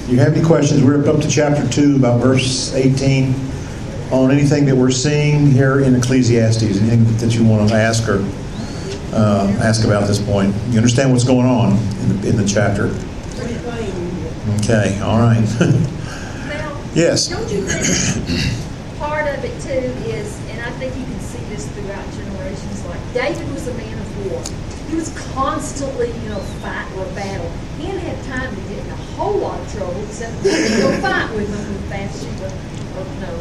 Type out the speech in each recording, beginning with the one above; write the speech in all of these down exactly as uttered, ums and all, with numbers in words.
you have any questions, we're up to chapter two, about verse eighteen, on anything that we're seeing here in Ecclesiastes, anything that you want to ask or uh, ask about at this point. You understand what's going on in the, in the chapter? Okay, all right. Now, yes. Don't you think part of it too is, and I think you can see this throughout generations, like David was a man of war. He was constantly, you know, fight or battle. He didn't have time to get in a whole lot of trouble except to go fight with them with Bathsheba. Or no,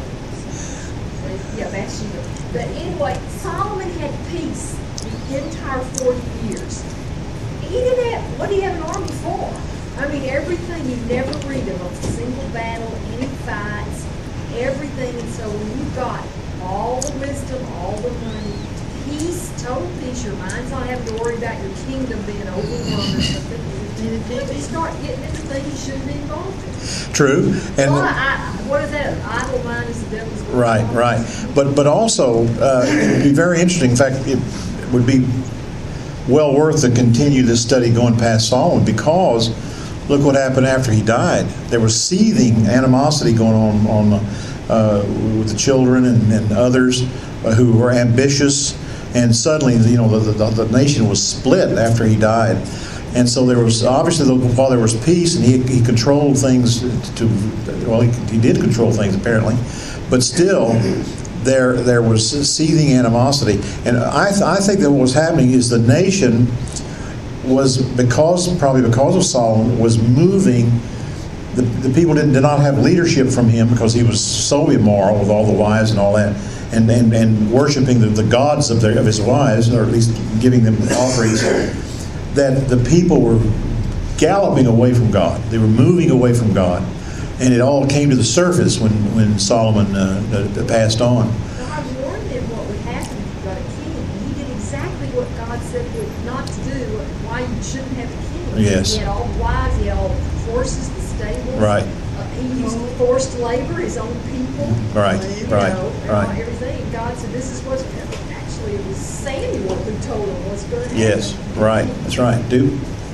yeah, Bathsheba. But anyway, Solomon had peace the entire forty years. He didn't have, what did he have an army for? I mean, everything, you never read of a single battle, any fights, everything. And so when you've got all the wisdom, all the money, peace, total peace, your mind's not having to worry about your kingdom being overrun or something, you start getting into things you shouldn't be involved in. True. And well, I, what is that? An idle mind is the devil's work. Right, right. But but also, uh, it would be very interesting. In fact, it would be well worth to continue this study going past Solomon, because look what happened after he died. There was seething animosity going on, on uh, with the children and, and others uh, who were ambitious. And suddenly, you know, the, the, the nation was split after he died. And so there was, obviously, while there was peace, and he, he controlled things to, well, he, he did control things apparently, but still, there there was seething animosity. And I, th- I think that what was happening is the nation was, because, probably because of Solomon, was moving. The, the people did, did not have leadership from him because he was so immoral with all the wives and all that. And, and, and worshiping the, the gods of, their, of his wives, or at least giving them offerings, that the people were galloping away from God. They were moving away from God. And it all came to the surface when, when Solomon uh, uh, passed on. Well, I warned him what would happen if you got a king. And he did exactly what God said what not to do, why you shouldn't have a king. Yes. He had all the wives, he had all the horses, the stables. Right. Uh, he used forced labor, his own people. Right, you right, know, and right. all- everything. And God said, this is what's going to happen. Actually, it was Samuel who told him what's going to happen. Yes, right. That's right. Do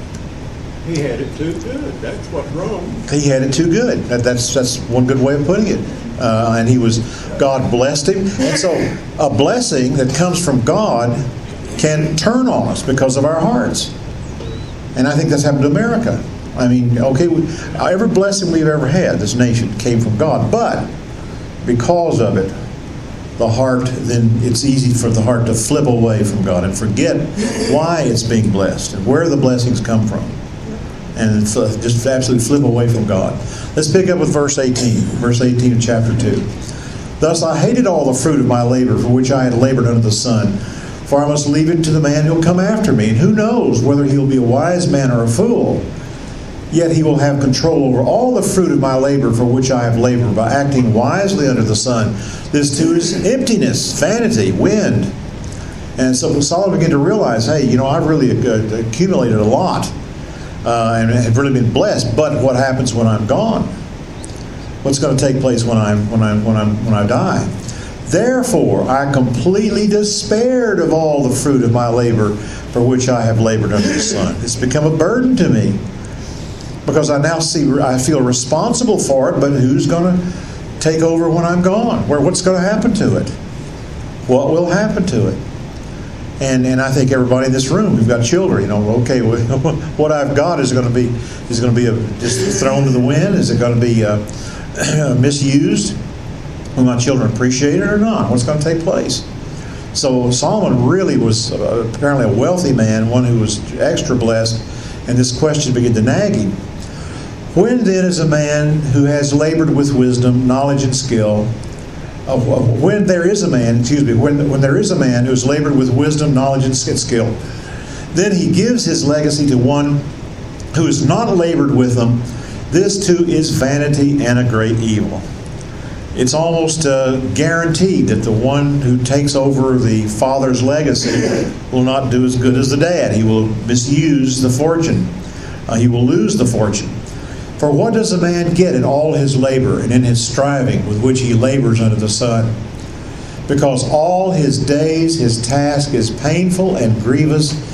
He had it too good. That's what's wrong. he had it too good. That, that's that's one good way of putting it. Uh, and he was, God blessed him. And so a blessing that comes from God can turn on us because of our hearts. And I think that's happened to America. I mean, okay, we, every blessing we've ever had, this nation, came from God. But because of it, the heart, then it's easy for the heart to flip away from God and forget why it's being blessed and where the blessings come from. And just absolutely flip away from God. Let's pick up with verse eighteen. Verse eighteen of chapter two. Thus I hated all the fruit of my labor for which I had labored under the sun. For I must leave it to the man who will come after me. And who knows whether he will be a wise man or a fool. Yet he will have control over all the fruit of my labor for which I have labored by acting wisely under the sun. This too is emptiness, vanity, wind. And so Solomon began to realize, hey, you know, I've really accumulated a lot. Uh, and have really been blessed. But what happens when I'm gone? What's going to take place when I'm when I'm when I'm when I die? Therefore, I completely despaired of all the fruit of my labor, for which I have labored under the sun. It's become a burden to me because I now see I feel responsible for it. But who's going to take over when I'm gone? Where what's going to happen to it? What will happen to it? And and I think everybody in this room, we've got children. You know, okay, what I've got is going to be is going to be a, just thrown to the wind. Is it going to be uh, misused? Will my children appreciate it or not? What's going to take place? So Solomon really was uh, apparently a wealthy man, one who was extra blessed, and this question began to nag him. When then is a man who has labored with wisdom, knowledge, and skill? Uh, when there is a man, excuse me, when, when there is a man who has labored with wisdom, knowledge, and skill, then he gives his legacy to one who has not labored with them. This too is vanity and a great evil. It's almost uh, guaranteed that the one who takes over the father's legacy will not do as good as the dad. He will misuse the fortune. Uh, he will lose the fortune. For what does a man get in all his labor and in his striving with which he labors under the sun? Because all his days his task is painful and grievous,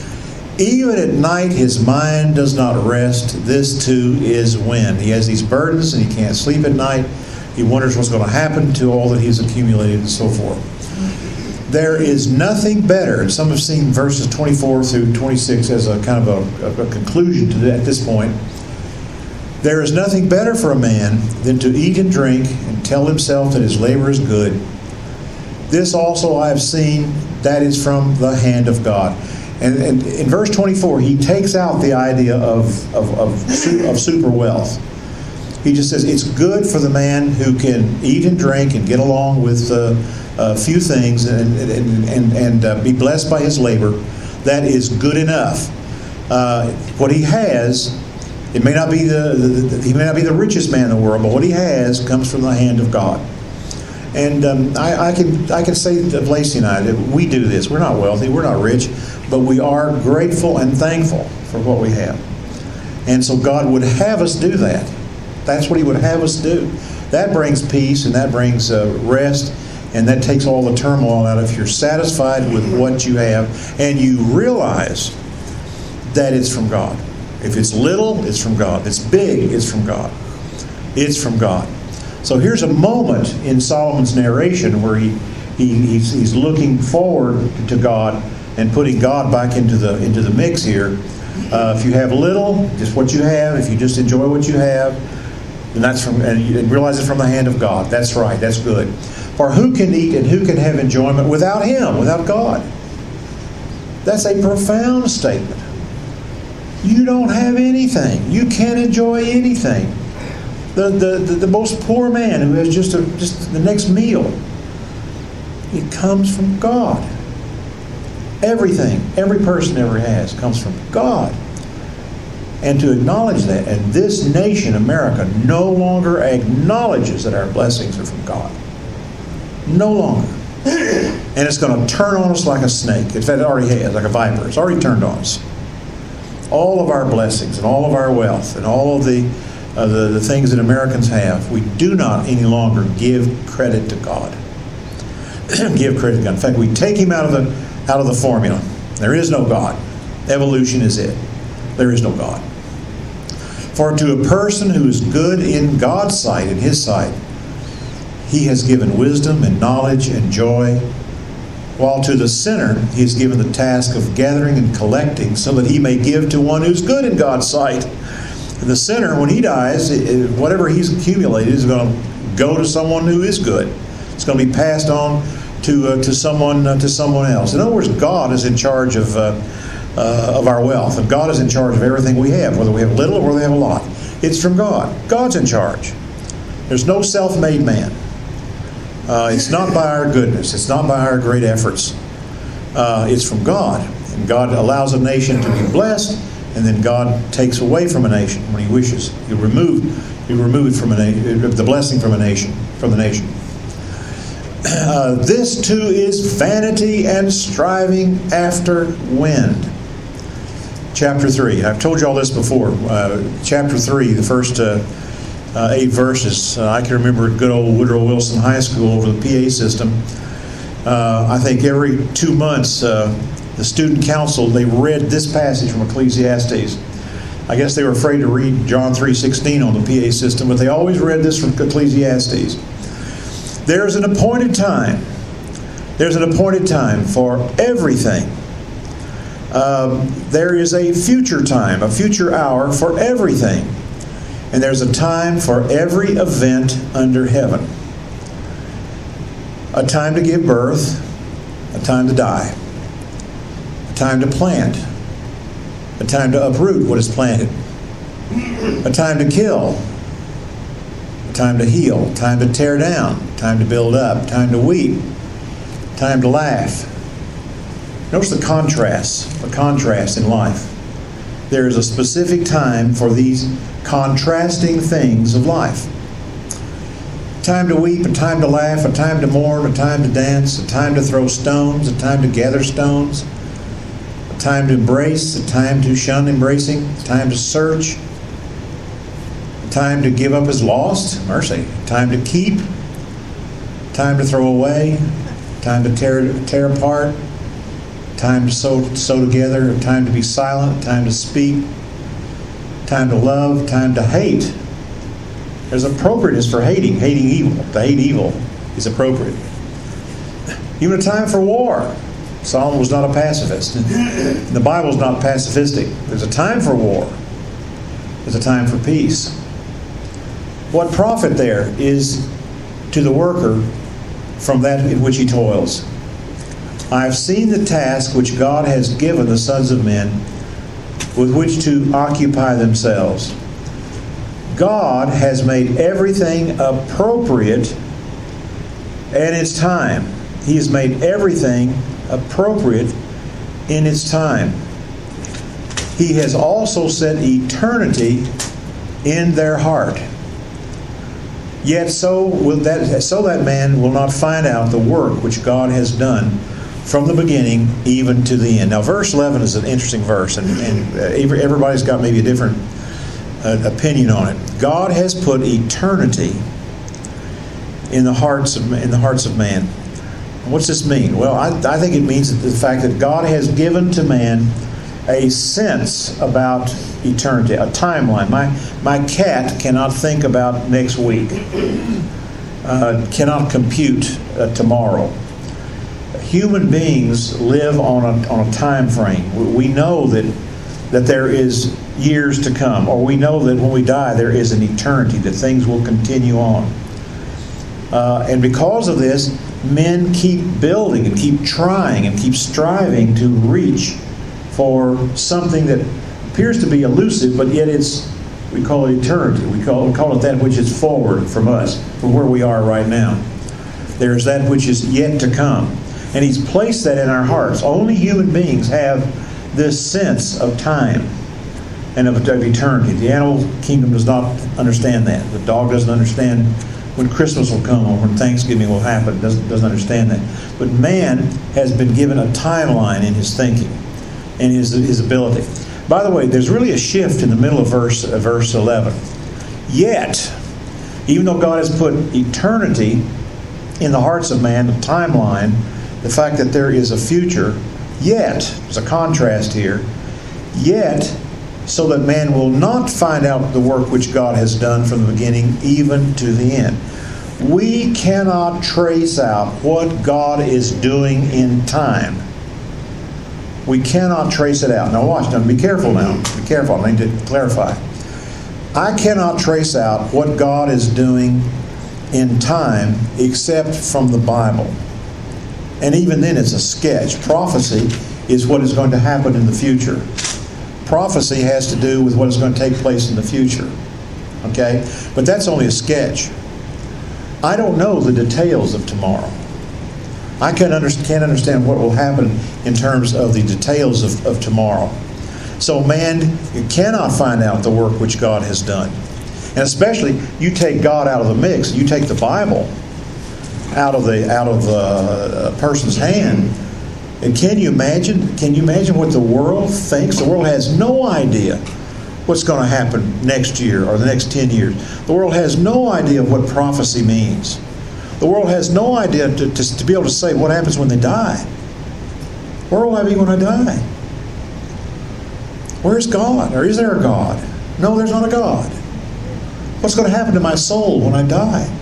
Even at night his mind does not rest. This too is wind. He has these burdens and he can't sleep at night. He wonders what's going to happen to all that he's accumulated and so forth. There is nothing better. Some have seen verses twenty-four through twenty-six as a kind of a, a conclusion to that at this point. There is nothing better for a man than to eat and drink and tell himself that his labor is good. This also I have seen, that is from the hand of God. And, and in verse twenty-four, he takes out the idea of, of, of, of super wealth. He just says it's good for the man who can eat and drink and get along with uh, a few things and, and, and, and uh, be blessed by his labor. That is good enough. Uh, what he has, it may not be the, the, the he may not be the richest man in the world, but what he has comes from the hand of God. And um, I, I can I can say of Lacey and I that we do this. We're not wealthy, we're not rich, but we are grateful and thankful for what we have. And so God would have us do that. That's what He would have us do. That brings peace and that brings uh, rest, and that takes all the turmoil out if you're satisfied with what you have and you realize that it's from God. If it's little, it's from God. If it's big, it's from God. It's from God. So here's a moment in Solomon's narration where he, he he's, he's looking forward to God and putting God back into the into the mix here. Uh, if you have little, just what you have. If you just enjoy what you have, then that's from, and you realize it's from the hand of God. That's right. That's good. For who can eat and who can have enjoyment without Him, without God? That's a profound statement. You don't have anything. You can't enjoy anything. The, the, the, the most poor man who has just a, just the next meal, it comes from God. Everything, every person ever has, comes from God. And to acknowledge that, and this nation, America, no longer acknowledges that our blessings are from God. No longer. And it's going to turn on us like a snake. In fact, it already has, like a viper. It's already turned on us. All of our blessings and all of our wealth and all of the Uh, the, the things that Americans have, we do not any longer give credit to God. Give credit to God. In fact, we take Him out of the out of the formula. There is no God. Evolution is it. There is no God. For to a person who is good in God's sight, in His sight, He has given wisdom and knowledge and joy, while to the sinner He has given the task of gathering and collecting, so that he may give to one who's good in God's sight. The sinner, when he dies, whatever he's accumulated is going to go to someone who is good. It's going to be passed on to uh, to someone uh, to someone else. In other words, God is in charge of uh, uh, of our wealth, and God is in charge of everything we have, whether we have little or whether we have a lot. It's from God. God's in charge. There's no self-made man. Uh, it's not by our goodness. It's not by our great efforts. Uh, it's from God, and God allows a nation to be blessed. And then God takes away from a nation when He wishes. He remove, He remove from a na- the blessing from a nation, from the nation. Uh, this too is vanity and striving after wind. Chapter three. I've told you all this before. Uh, chapter three, the first uh, uh, eight verses. Uh, I can remember at good old Woodrow Wilson High School over the P A system. Uh, I think every two months. Uh, The student council, they read this passage from Ecclesiastes. I guess they were afraid to read John three sixteen on the P A system, but they always read this from Ecclesiastes. There's an appointed time. There's an appointed time for everything. Um, there is a future time, a future hour for everything. And there's a time for every event under heaven. A time to give birth, a time to die. A time to plant, a time to uproot what is planted, a time to kill, a time to heal, a time to tear down, a time to build up, time to weep, a time to laugh. Notice the contrast, the contrast in life. There is a specific time for these contrasting things of life. A time to weep, a time to laugh, a time to mourn, a time to dance, a time to throw stones, a time to gather stones, time to embrace, a time to shun embracing, a time to search, a time to give up as lost, mercy, a time to keep, a time to throw away, a time to tear tear apart, a time to sow, sow together, a time to be silent, a time to speak, time to love, time to hate. There's appropriateness for hating, hating evil. To hate evil is appropriate. Even a time for war. Solomon was not a pacifist. The Bible's not pacifistic. There's a time for war. There's a time for peace. What profit there is to the worker from that in which he toils? I have seen the task which God has given the sons of men with which to occupy themselves. God has made everything appropriate at its time. He has made everything appropriate in its time. He has also set eternity in their heart. Yet so will that so that man will not find out the work which God has done from the beginning even to the end. Now, verse eleven is an interesting verse, and, and everybody's got maybe a different uh, opinion on it. God has put eternity in the hearts of in the hearts of man. What's this mean? Well, I, I think it means the fact that God has given to man a sense about eternity, a timeline. My my cat cannot think about next week, uh, cannot compute uh, tomorrow. Human beings live on a on a time frame. We know that that there is years to come, or we know that when we die there is an eternity, that things will continue on. Uh, and because of this, men keep building and keep trying and keep striving to reach for something that appears to be elusive, but yet it's, we call it eternity. We call, we call it that which is forward from us, from where we are right now. There's that which is yet to come. And He's placed that in our hearts. Only human beings have this sense of time and of, of eternity. The animal kingdom does not understand that. The dog doesn't understand when Christmas will come or when Thanksgiving will happen. It doesn't, doesn't understand that. But man has been given a timeline in his thinking and his, his ability. By the way, there's really a shift in the middle of verse, uh, verse eleven. Yet, even though God has put eternity in the hearts of man, the timeline, the fact that there is a future, yet, there's a contrast here, yet, so that man will not find out the work which God has done from the beginning even to the end. We cannot trace out what God is doing in time. We cannot trace it out. Now watch, now be careful now. Be careful, I need to clarify. I cannot trace out what God is doing in time except from the Bible. And even then it's a sketch. Prophecy is what is going to happen in the future. Prophecy has to do with what is going to take place in the future. Okay? But that's only a sketch. I don't know the details of tomorrow. I can't, under, can't understand what will happen in terms of the details of, of tomorrow. So man cannot find out the work which God has done. And especially, you take God out of the mix, you take the Bible out of the out of the, a person's hand. And can you imagine? Can you imagine what the world thinks? The world has no idea what's going to happen next year or the next ten years. The world has no idea what prophecy means. The world has no idea to, to, to be able to say what happens when they die. Where will I be when I die? Where's God? Or is there a God? No, there's not a God. What's going to happen to my soul when I die?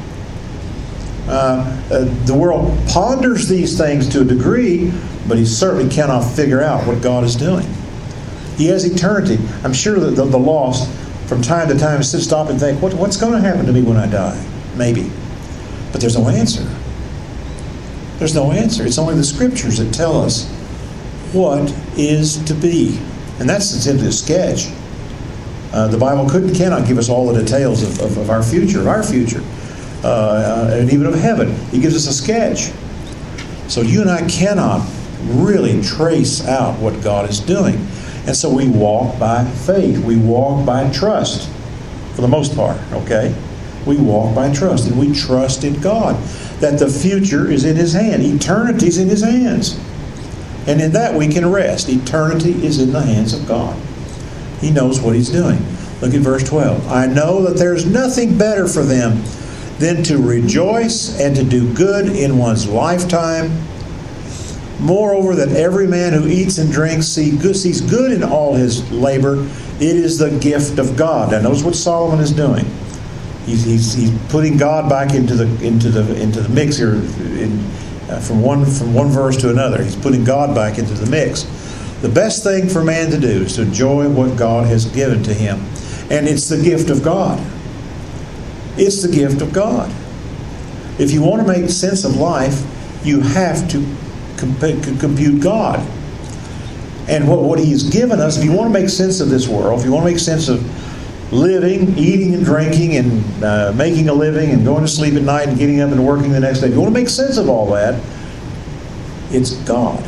Uh, uh, the world ponders these things to a degree, but he certainly cannot figure out what God is doing. He has eternity. I'm sure that the, the lost, from time to time, sit, stop and think, what, what's going to happen to me when I die? Maybe. But there's no answer. There's no answer. It's only the Scriptures that tell us what is to be. And that's simply a sketch. Uh, the Bible could, cannot give us all the details of, of, of our future, our future, uh, and even of heaven. He gives us a sketch. So you and I cannot really trace out what God is doing. And so we walk by faith. We walk by trust, for the most part, okay? We walk by trust, and we trust in God, that the future is in His hand. Eternity is in His hands. And in that we can rest. Eternity is in the hands of God. He knows what He's doing. Look at verse twelve. I know that there's nothing better for them than to rejoice and to do good in one's lifetime, Moreover, that every man who eats and drinks see good, sees good in all his labor, it is the gift of God. Now notice what Solomon is doing. He's, he's, he's putting God back into the into the into the mix here, in, uh, from one from one verse to another. He's putting God back into the mix. The best thing for man to do is to enjoy what God has given to him, and it's the gift of God. It's the gift of God. If you want to make sense of life, you have to compute God. And what, what He has given us, if you want to make sense of this world, if you want to make sense of living, eating and drinking and uh, making a living and going to sleep at night and getting up and working the next day, if you want to make sense of all that, it's God.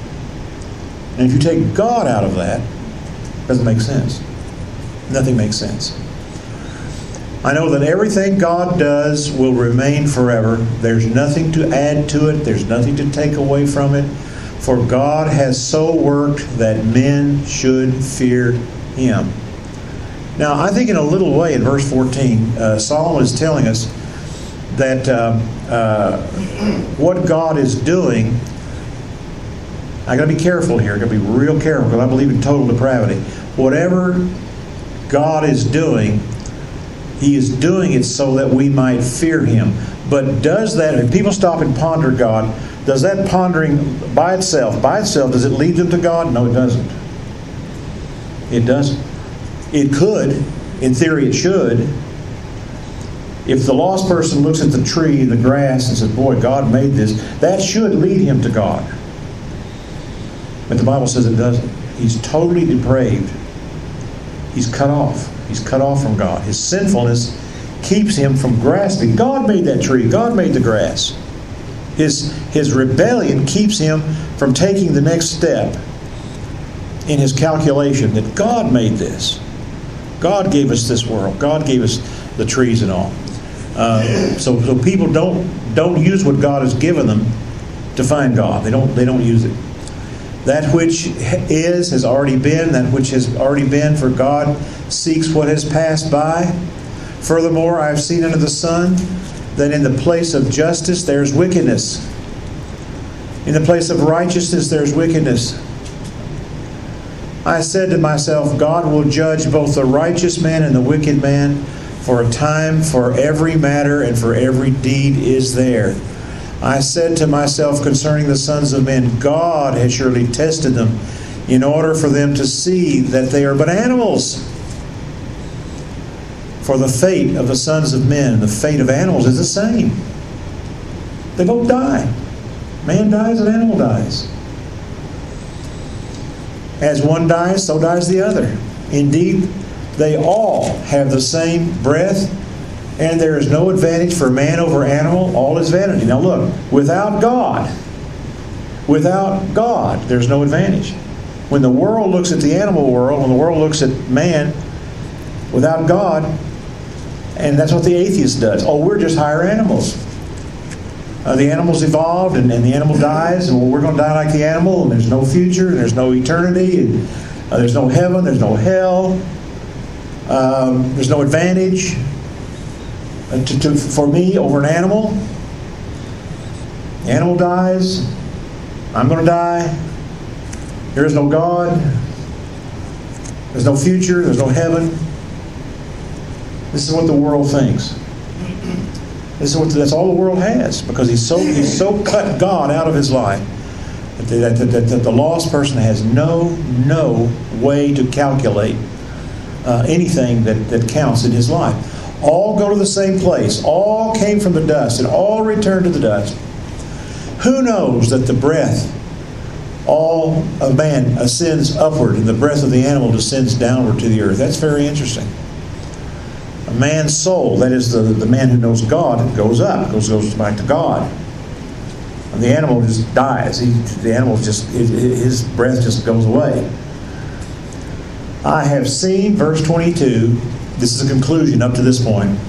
And if you take God out of that, it doesn't make sense. Nothing makes sense. I know that everything God does will remain forever. There's nothing to add to it. There's nothing to take away from it. For God has so worked that men should fear Him. Now, I think in a little way in verse fourteen, uh, Solomon is telling us that uh, uh, what God is doing, I got to be careful here. I got to be real careful because I believe in total depravity. Whatever God is doing, He is doing it so that we might fear Him. But does that, if people stop and ponder God, does that pondering by itself, by itself, does it lead them to God? No, it doesn't. It doesn't. It could. In theory, it should. If the lost person looks at the tree, the grass, and says, boy, God made this, that should lead him to God. But the Bible says it doesn't. He's totally depraved. He's cut off. He's cut off from God. His sinfulness keeps him from grasping. God made that tree. God made the grass. His, his rebellion keeps him from taking the next step in his calculation that God made this. God gave us this world. God gave us the trees and all. Uh, so, so people don't don't use what God has given them to find God. They don't they don't use it. That which is has already been. That which has already been. For God seeks what has passed by. Furthermore, I have seen under the sun that in the place of justice there is wickedness. In the place of righteousness there is wickedness. I said to myself, God will judge both the righteous man and the wicked man, for a time for every matter and for every deed is there. I said to myself concerning the sons of men, God has surely tested them in order for them to see that they are but animals. For the fate of the sons of men and the fate of animals is the same. They both die. Man dies and animal dies. As one dies, so dies the other. Indeed, they all have the same breath, and there is no advantage for man over animal. All is vanity. Now look, without God, without God, there's no advantage. When the world looks at the animal world, when the world looks at man, without God, and that's what the atheist does. Oh, we're just higher animals. Uh, the animal's evolved, and, and the animal dies, and well, we're going to die like the animal, and there's no future, and there's no eternity, and uh, there's no heaven, there's no hell, um, there's no advantage uh, to, to, for me over an animal. The animal dies, I'm going to die, there is no God, there's no future, there's no heaven. This is what the world thinks. This is what, that's all the world has, because he's so he's so cut God out of his life that the, that, that, that the lost person has no no way to calculate uh, anything that, that counts in his life. All go to the same place. All came from the dust, and all return to the dust. Who knows that the breath all of man ascends upward, and the breath of the animal descends downward to the earth? That's very interesting. A man's soul, that is the, the man who knows God, goes up, goes goes back to God. And the animal just dies. He, the animal just, his breath just goes away. I have seen, verse twenty-two, this is a conclusion up to this point.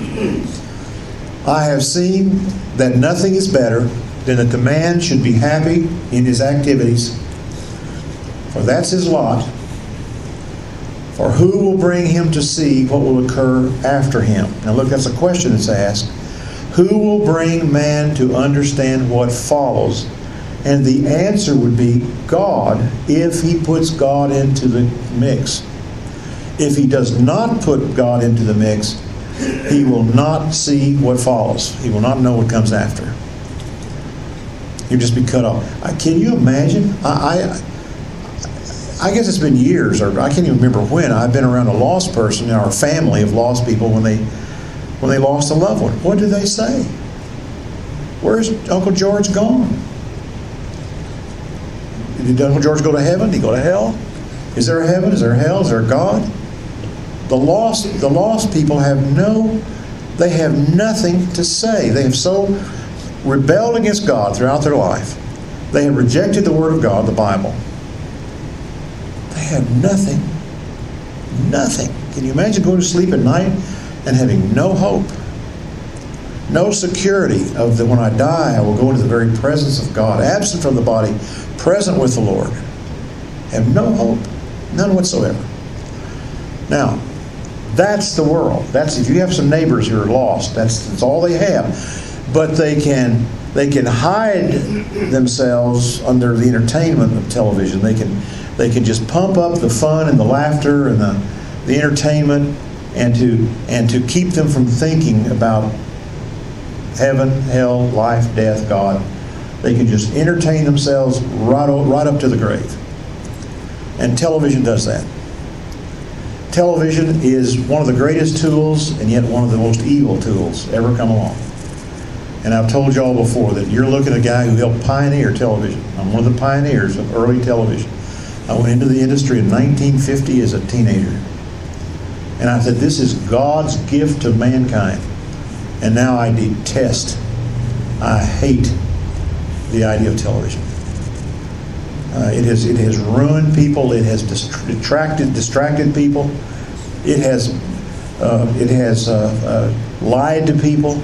I have seen that nothing is better than that the man should be happy in his activities, for that's his lot. For who will bring him to see what will occur after him? Now look, that's a question that's asked. Who will bring man to understand what follows And the answer would be God, if he puts God into the mix. If he does not put God into the mix, he will not see what follows. He will not know what comes after. He'll just be cut off. Uh, can you imagine? I, I, I guess it's been years, or I can't even remember when. I've been around a lost person in our family of lost people when they when they lost a loved one. What do they say? Where's Uncle George gone? Did Uncle George go to heaven? Did he go to hell? Is there a heaven? Is there a hell? Is there a God? The lost, the lost people have no, they have nothing to say. They have so rebelled against God throughout their life. They have rejected the Word of God, the Bible. They have nothing, nothing. Can you imagine going to sleep at night and having no hope? No security of that when I die, I will go into the very presence of God, absent from the body, present with the Lord. Have no hope, none whatsoever. Now, that's the world. That's if you have some neighbors who are lost. That's, that's all they have. But they can they can hide themselves under the entertainment of television. They can they can just pump up the fun and the laughter and the the entertainment, and to and to keep them from thinking about heaven, hell, life, death, God. They can just entertain themselves right right up to the grave. And television does that. Television is one of the greatest tools, and yet one of the most evil tools ever come along. And I've told you all before that you're looking at a guy who helped pioneer television. I'm one of the pioneers of early television. I went into the industry in nineteen fifty as a teenager. And I said, this is God's gift to mankind. And now I detest, I hate the idea of television. Uh, it has it has ruined people. It has distracted distracted people. It has uh, it has uh, uh, lied to people.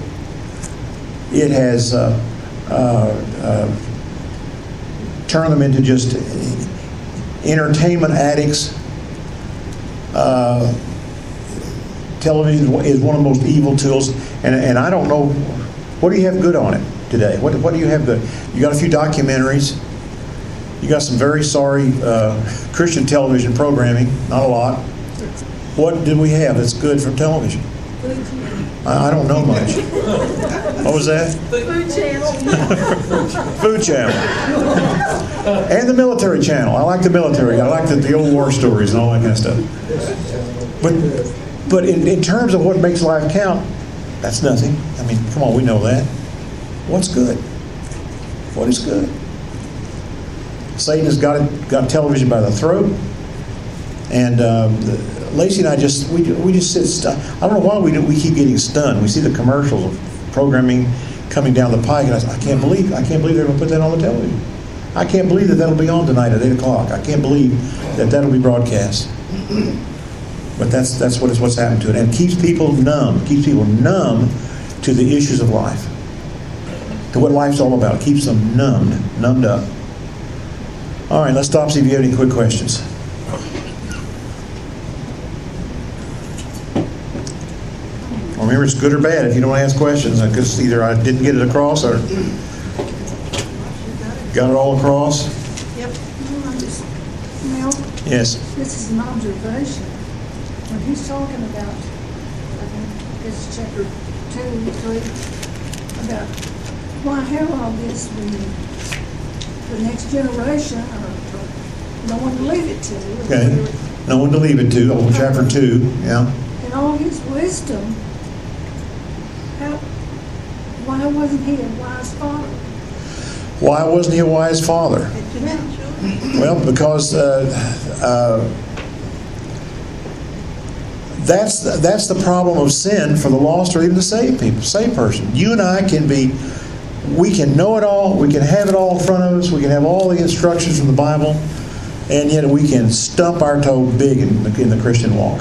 It has uh, uh, uh, turned them into just entertainment addicts. Uh, television is one of the most evil tools, and and I don't know, what do you have good on it today? What what do you have good? You got a few documentaries. You got some very sorry uh, Christian television programming, not a lot. What did we have that's good from television? Food Channel. I, I don't know much. What was that? Food Channel. Food Channel. And the Military Channel. I like the military. I like the, the old war stories and all that kind of stuff. But but in, in terms of what makes life count, that's nothing. I mean, come on, we know that. What's good? What is good? Satan has got it, got television by the throat, and um, the, Lacey and I just we we just sit. Stu- I don't know why we do, we keep getting stunned. We see the commercials of programming coming down the pike, and I, I can't believe I can't believe they're going to put that on the television. I can't believe that that'll be on tonight at eight o'clock. I can't believe that that'll be broadcast. But that's that's what is what's happened to it, and it keeps people numb. Keeps people numb to the issues of life, to what life's all about. It keeps them numbed, numbed up. All right, let's stop, see if you have any quick questions. Well, remember, it's good or bad if you don't ask questions, because either I didn't get it across or got it all across. Yep. Well, I just, Mel, Yes. this is an observation. When he's talking about, I think it's chapter two, three, about why have all this when the next generation, or, or no one to leave it to. Okay. No one to leave it to. Oh, chapter two. Yeah. In all his wisdom, how, why wasn't he a wise father? Why wasn't he a wise father? Well, because uh, uh, that's the, that's the problem of sin for the lost or even the saved people, saved person. You and I can be. We can know it all, we can have it all in front of us, we can have all the instructions from the Bible, and yet we can stump our toe big in the, in the Christian walk.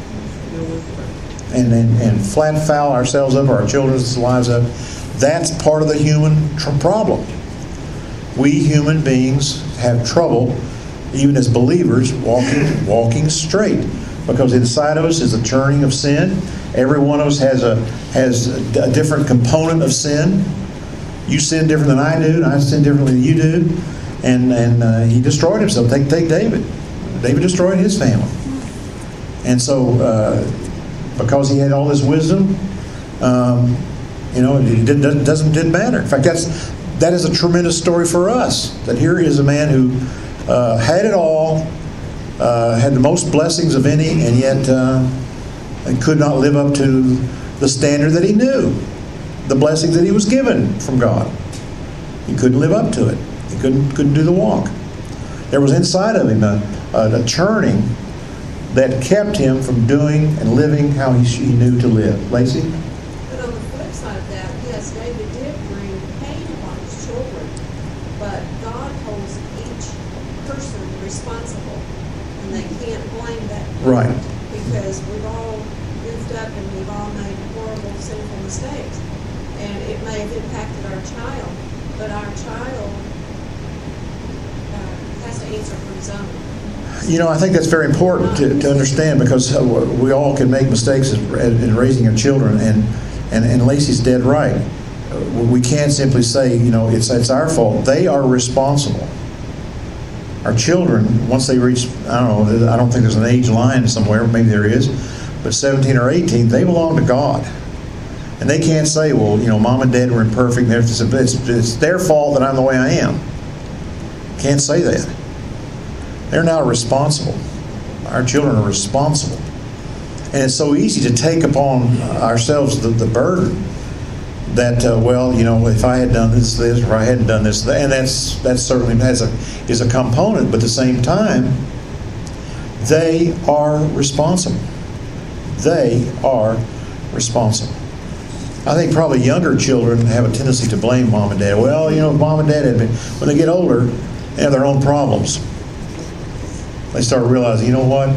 And, and and flat foul ourselves up, our children's lives up. That's part of the human tr- problem. We human beings have trouble, even as believers, walking walking straight. Because inside of us is a churning of sin. Every one of us has a has a different component of sin. You sin different than I do, and I sin differently than you do. And and uh, he destroyed himself. Take, take David. David destroyed his family. And so, uh, because he had all this wisdom, um, you know, it didn't, doesn't didn't matter. In fact, that's that is a tremendous story for us. That here is a man who uh, had it all, uh, had the most blessings of any, and yet uh, and could not live up to the standard that he knew, the blessings that he was given from God. He couldn't live up to it. He couldn't couldn't do the walk. There was inside of him a, a, a churning that kept him from doing and living how he, he knew to live. Lacey? But on the flip side of that, yes, David did bring pain upon his children, but God holds each person responsible, and they can't blame that. Right. Because we've all goofed up and we've all made horrible, sinful mistakes. And it may have impacted our child, but our child uh, has to answer for his own. You know, I think that's very important to, to understand, because we all can make mistakes in raising our children, and, and, and Lacey's dead right. We can't simply say, you know, it's, it's our fault. They are responsible. Our children, once they reach, I don't know, I don't think there's an age line somewhere, maybe there is, but seventeen or eighteen, they belong to God. And they can't say, well, you know, mom and dad were imperfect, and it's, it's, it's their fault that I'm the way I am. Can't say that. They're now responsible. Our children are responsible. And it's so easy to take upon ourselves the, the burden that, uh, well, you know, if I had done this, this, or I hadn't done this, and that's that certainly has a, is a component, but at the same time, they are responsible. They are responsible. I think probably younger children have a tendency to blame mom and dad. Well, you know, if mom and dad had been, when they get older, they have their own problems. They start realizing, you know what?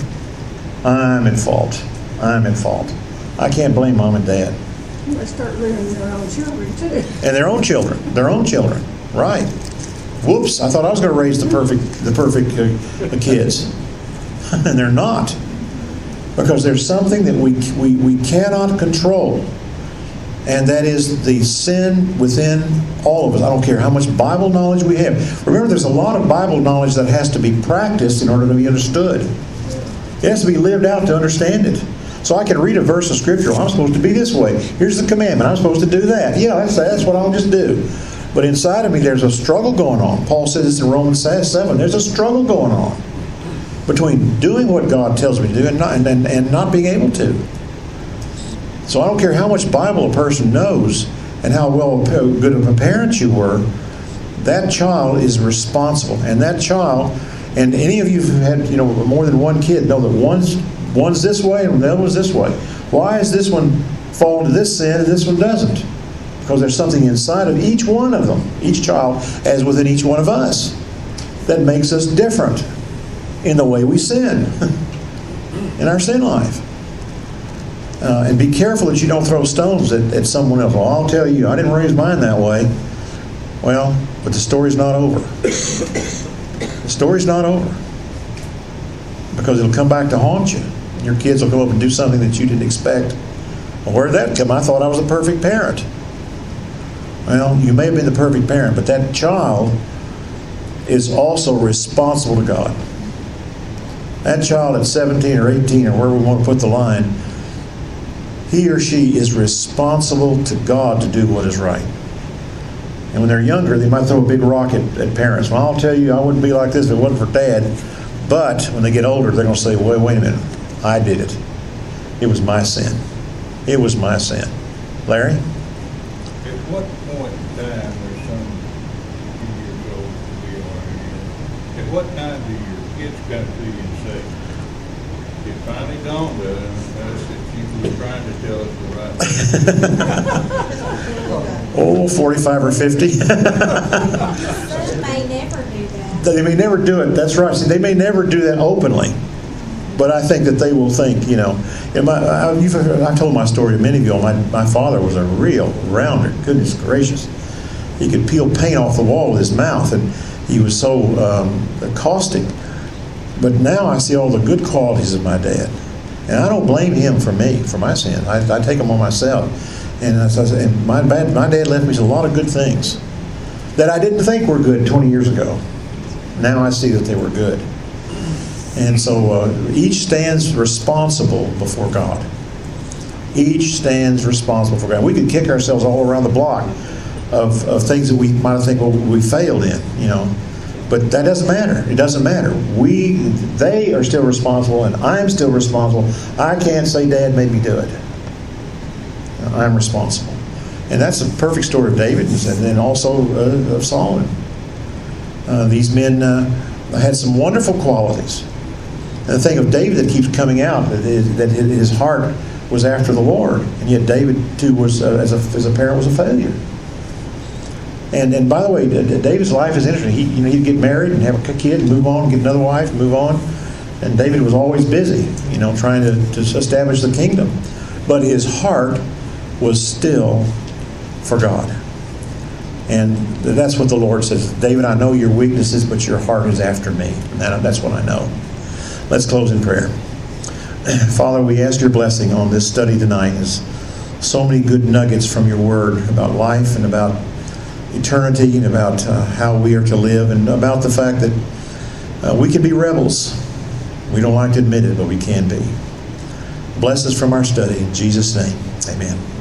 I'm in fault. I'm in fault. I can't blame mom and dad. They start blaming their own children, too. And their own children. Their own children. Right. Whoops, I thought I was going to raise the perfect the perfect uh, kids. And they're not. Because there's something that we, we, we cannot control. And that is the sin within all of us. I don't care how much Bible knowledge we have. Remember, there's a lot of Bible knowledge that has to be practiced in order to be understood. It has to be lived out to understand it. So I can read a verse of Scripture. Well, I'm supposed to be this way. Here's the commandment. I'm supposed to do that. Yeah, that's, that's what I'll just do. But inside of me, there's a struggle going on. Paul says this in Romans seven. There's a struggle going on between doing what God tells me to do and not, and, and, and not being able to. So I don't care how much Bible a person knows and how well good of a parent you were, that child is responsible. And that child, and any of you who've had, you know, more than one kid know that one's one's this way and the other one's this way. Why is this one fall into this sin and this one doesn't? Because there's something inside of each one of them, each child, as within each one of us, that makes us different in the way we sin, in our sin life. Uh, and be careful that you don't throw stones at, at someone else. Well, I'll tell you, I didn't raise mine that way. Well, but the story's not over. The story's not over. Because it'll come back to haunt you. Your kids will go up and do something that you didn't expect. Well, where did that come? I thought I was a perfect parent. Well, you may have been the perfect parent, but that child is also responsible to God. That child at seventeen or eighteen, or wherever we want to put the line, he or she is responsible to God to do what is right. And when they're younger, they might throw a big rock at, at parents. Well, I'll tell you, I wouldn't be like this if it wasn't for Dad. But when they get older, they're going to say, wait, wait a minute. I did it. It was my sin. It was my sin. Larry? At what point in time, there's some years old we are here, at what time do your kids come to you and say, it finally dawned on us that you were trying to tell us the right thing? Oh, forty-five or fifty. Some may never do that. They may never do it. That's right. See, they may never do that openly. But I think that they will think, you know, and my, I, you've, I told my story to many of you. My, my father was a real rounder. Goodness gracious. He could peel paint off the wall with his mouth, and he was so um, caustic. But now I see all the good qualities of my dad. And I don't blame him for me, for my sin. I, I take them on myself. And, as I said, and my, dad, my dad left me a lot of good things that I didn't think were good twenty years ago. Now I see that they were good. And so uh, each stands responsible before God. Each stands responsible for God. We could kick ourselves all around the block of, of things that we might think, well, we failed in, you know. But that doesn't matter. It doesn't matter. We, they are still responsible, and I'm still responsible. I can't say Dad made me do it. I'm responsible. And that's a perfect story of David, and then also uh, of Solomon. Uh, these men uh, had some wonderful qualities. And the thing of David that keeps coming out, that his, that his heart was after the Lord, and yet David too was, uh, as, a, as a parent, was a failure. And and by the way, David's life is interesting. He you know he'd get married and have a kid, and move on, get another wife, move on. And David was always busy, you know, trying to, to establish the kingdom. But his heart was still for God. And that's what the Lord says. David, I know your weaknesses, but your heart is after me. And that's what I know. Let's close in prayer. Father, we ask your blessing on this study tonight. There's so many good nuggets from your word about life and about eternity and about uh, how we are to live and about the fact that uh, we can be rebels. We don't like to admit it, but we can be. Bless us from our study. In Jesus' name, amen.